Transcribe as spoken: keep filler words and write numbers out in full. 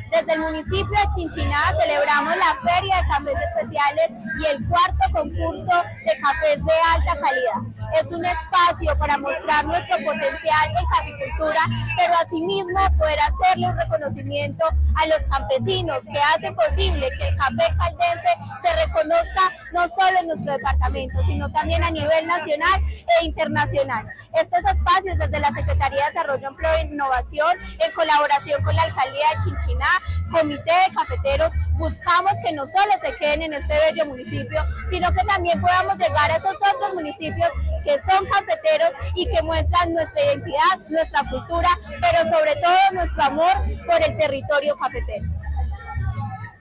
Desde el municipio de Chinchiná celebramos la Feria de Cafés Especiales y el cuarto concurso de cafés de alta calidad. Es un espacio para mostrar nuestro potencial en caficultura, pero asimismo poder hacerle un reconocimiento a los campesinos que hacen posible que el café caldense se reconozca no solo en nuestro departamento, sino también a nivel nacional e internacional. Estos espacios desde la Secretaría de Desarrollo, Empleo e Innovación, en colaboración con la Alcaldía de Chinchiná, Comité de Cafeteros, buscamos que no solo se queden en este bello municipio, sino que también podamos llegar a esos otros municipios que son cafeteros y que muestran nuestra identidad, nuestra cultura, pero sobre todo nuestro amor por el territorio cafetero.